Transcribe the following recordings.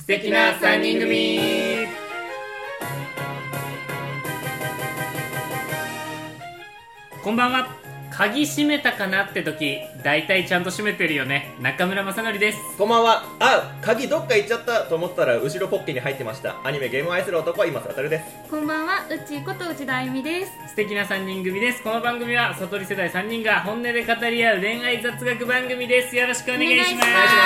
素敵な3人組。こんばんは。鍵閉めたかなって時、だいたいちゃんと閉めてるよね。中村正則です。 こんばんは。あ、鍵どっか行っちゃったと思ったら後ろポッケに入ってました。アニメゲームを愛する男、今さたるです。 こんばんは、うちこと内田あゆみです。 素敵な3人組です。この番組は悟り世代3人が本音で語り合う恋愛雑学番組です。よろしくお願いします。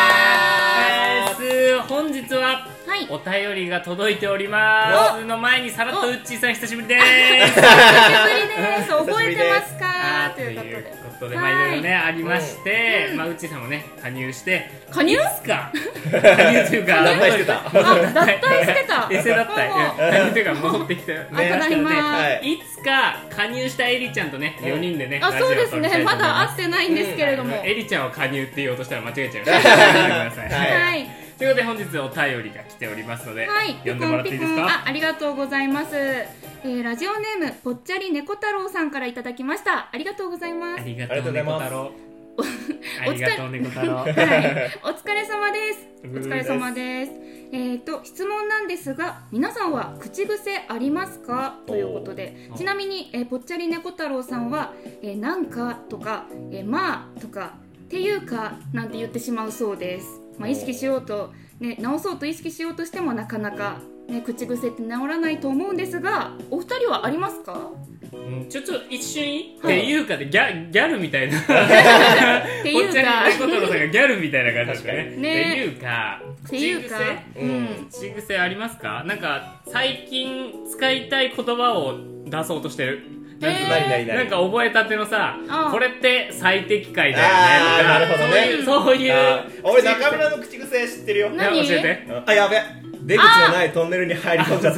本日ははい、 お便りが届いておりますの前にさらっとウッチーさん久しぶりです。 久しぶりです。覚えてますかということで、 はいいろいろねありまして、ウッチーさんもね加入して加入いつか加入というか脱退してた。 脱退してた。 エセだった加入というか戻ってきたただいまいつか加入したエリちゃんとね4人でね、 そうですね、まだ会ってないんですけれども、 エリちゃんを加入って言おうとしたら間違えちゃいました。ごめんなさい。 はい、 ということで本日お便りが来ておりますので、 はい、 読んでもらっていいですか。 ありがとうございます。ラジオネームぽっちゃり猫太郎さんからいただきました。ありがとうございます。 ありがとう猫太郎。ありがとう猫太郎。 はい、お疲れ様です。お疲れ様です。質問なんですが、皆さんは口癖ありますかということで、ちなみに、ぽっちゃり猫太郎さんは、なんかとか、まあとかっていうかなんて言ってしまうそうです。意識しようと、ね、直そうと意識しようとしてもなかなか、ね、口癖って治らないと思うんですが、お二人はありますか？ ちょっと一瞬いい、っていうかでギャルみたいなっていうかぽっちゃり猫太郎さんがギャルみたいな感じですかね。 ねっていうか口癖ありますか？なんか最近使いたい言葉を出そうとしてる。なんか覚えたてのさ、これって最適解だよねとか、 なるほどね、 そういう俺中村の口癖知ってるよ。 何？ 教えて。 あ、やべ、出口のないトンネルに入り込んじゃった。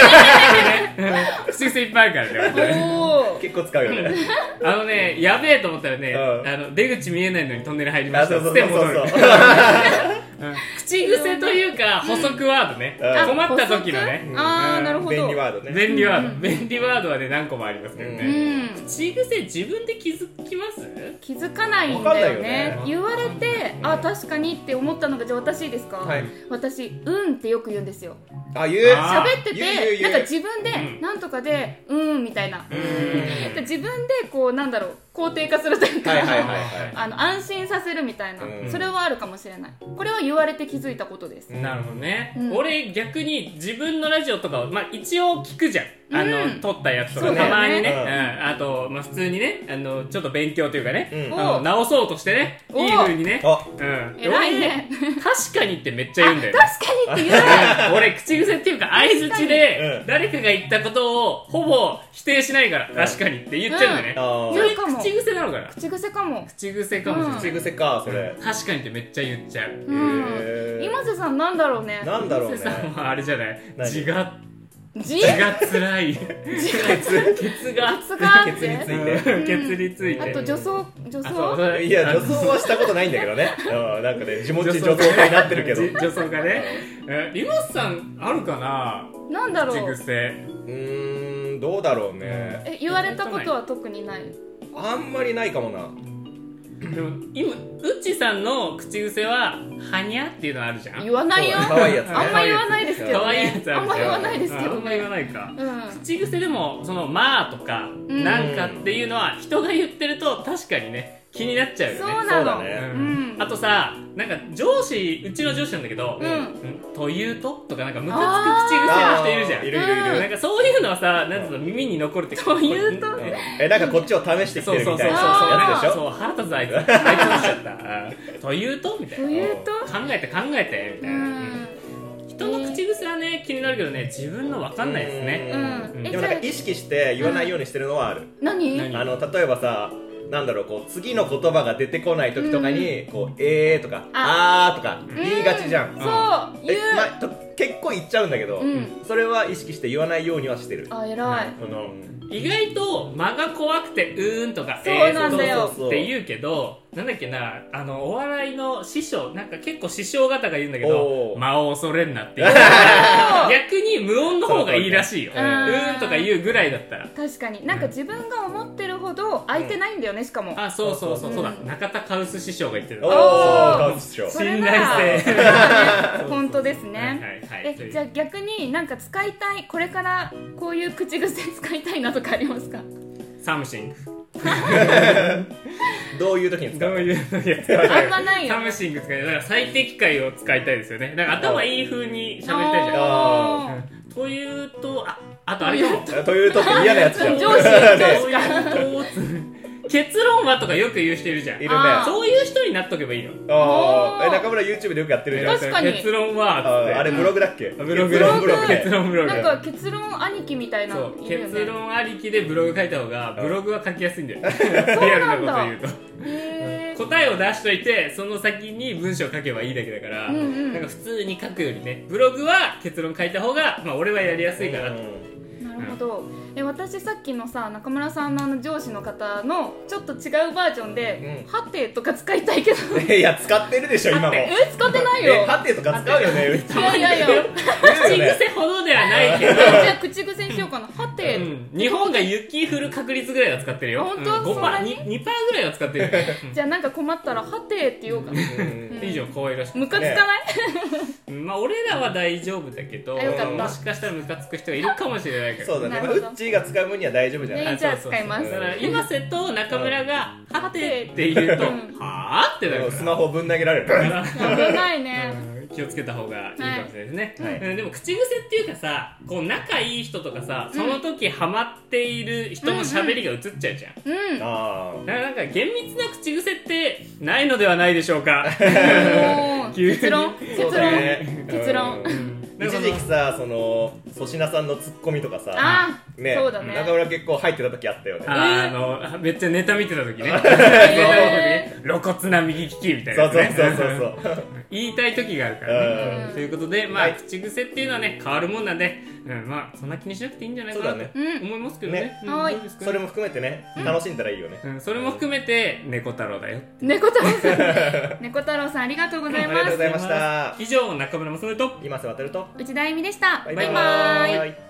口癖いっぱいあるからね。 結構使うよね。 やべえと思ったらね、出口見えないのにトンネル入りましたっつって戻る。口癖というか補足ワードね、困った時のね、 なるほど、 便利ワードね。 便利ワードはね何個もありますけどね。口癖自分で気づきます？ 気づかないんだよね。言われて確かにって思ったのが、じゃあ私ですか？私ってよく言うんですよ。 言う。 喋っててなんか自分でなんとかでみたいな、自分でこうなんだろう、肯定化するというか、安心させるみたいな、それはあるかもしれない。これは言われて気づいたことです。 なるほどね。俺逆に自分のラジオとかを一応聞くじゃん。撮ったやつとかたまにね、あと普通にね、ちょっと勉強というかね、直そうとしてね、いい風にね、 偉いね。 確かにってめっちゃ言うんだよ。 確かにって言う。 俺口癖っていうか相槌で誰かが言ったことをほぼ否定しないから、確かにって言っちゃうんだよね。それ口癖なのかな？ 口癖かも。 口癖かもしれない。 口癖か、それ。 確かにってめっちゃ言っちゃう。 今瀬さんなんだろうね。 なんだろうね。 今瀬さんはあれじゃない？字が辛い。ケツがケツについて。 ケツについて。 あと女装いや、女装はしたことないんだけどね。なんかね、地元女装会になってるけど。 女装がね。リマスさんあるかな？ なんだろう。 口癖。 どうだろうね。 言われたことは特にない。 あんまりないかもな。 でも今うっちさんの口癖ははにゃっていうのあるじゃん。 言わないよ。 可愛いやつ。 あんま言わないですけどね。 可愛いやつあるじゃん。 あんま言わないですけどね。 あんま言わないか。口癖でもそのまあとかなんかっていうのは人が言ってると確かにね気になっちゃうよね。 そうなの。 あとさ、なんか上司、うちの上司なんだけど、というとかなんかムカつく口癖の人いるじゃん。 いる。 なんかそういうのはさ、なんつうの耳に残るってというとなんかこっちを試してきてるみたいなやつでしょ。 そう、腹立つあいつにしちゃった。というとみたいな。 というと考えてみたいな。人の口癖はね気になるけどね、自分の分かんないですね。 でもなんか意識して言わないようにしてるのはある。 何？ 例えばさ、なんだろう、こう次の言葉が出てこない時とかにこうとかとか言いがちじゃん。 そう言う。 結構言っちゃうんだけど、それは意識して言わないようにはしてる。 あ、偉い。 意外と間が怖くてとかそうなんだよって言うけど、なんだっけな、お笑いの師匠、なんか結構師匠方が言うんだけど、間を恐れんなっていう逆に無音の方がいいらしいよ。とか言うぐらいだったら。 確かになんか自分が思ってるほど空いてないんだよね、しかも。 あ、そうだ、中田カウス師匠が言ってる。 カウス師匠、 信頼性本当ですね。じゃあ逆になんか使いたい、これからこういう口癖使いたいなとかありますか？ サムシング。 どういう時に使う？ あんまないよ。 サムシング使いたい。だから最適解を使いたいですよね。なんか頭いい風に喋りたいじゃん。というと、あとあれかも。 というとって嫌なやつじゃん。 上司結論はとかよく言う人いるじゃん。 いるね。 そういう人になっとけばいいの。 中村 YouTube でよくやってるじゃん。 確かに。 結論はあれブログだっけ？ ブログ。結論ブログ。 なんか結論兄貴みたいな。 結論ありきでブログ書いた方がブログは書きやすいんだよ。リアルなこと言うと。答えを出しといてその先に文章を書けばいいだけだから、なんか普通に書くよりね、ブログは結論書いた方が俺はやりやすいかなと。 なるほど。私さっきのさ、中村さんの上司の方のちょっと違うバージョンではてとか使いたいけど。 いや、使ってるでしょ今も。 使ってないよ。 はてとか使うよね。 いや口癖ほどではないけど。 じゃあ口癖にしようかな。はて。 日本が雪降る確率ぐらいは使ってるよ。 本当？ 2% ぐらいは使ってる。 じゃあなんか困ったらはてって言おうかな。 以上可愛らしい。 ムカつかない？ 俺らは大丈夫だけど、もしかしたらムカつく人がいるかもしれないから。 そうだね。ウッチーが使う分には大丈夫じゃない。 じゃあ使います。 だから今瀬と中村がはてって言うと、はぁってなる。 スマホぶん投げられる。 危ないね。 気をつけた方がいいかもしれないですね。でも口癖っていうかさ、こう仲いい人とかさ、その時ハマっている人の喋りが映っちゃうじゃん。だからなんか厳密な口癖ってないのではないでしょうか。 結論。 一時期さ、粗品さんのツッコミとかさ、ね、中村結構入ってた時あったよね。 めっちゃネタ見てた時ね。露骨な右利きみたいな。そう言いたい時があるからね。ということで、口癖っていうのはね、変わるもんなんで、そんな気にしなくていいんじゃないかなと思いますけどね。 それも含めてね、楽しんだらいいよね。 それも含めて、猫太郎だよ。 猫太郎さんありがとうございます。 ありがとうございました。 以上、中村正則と今瀬渡ると内田恵美でした。 バイバーイ。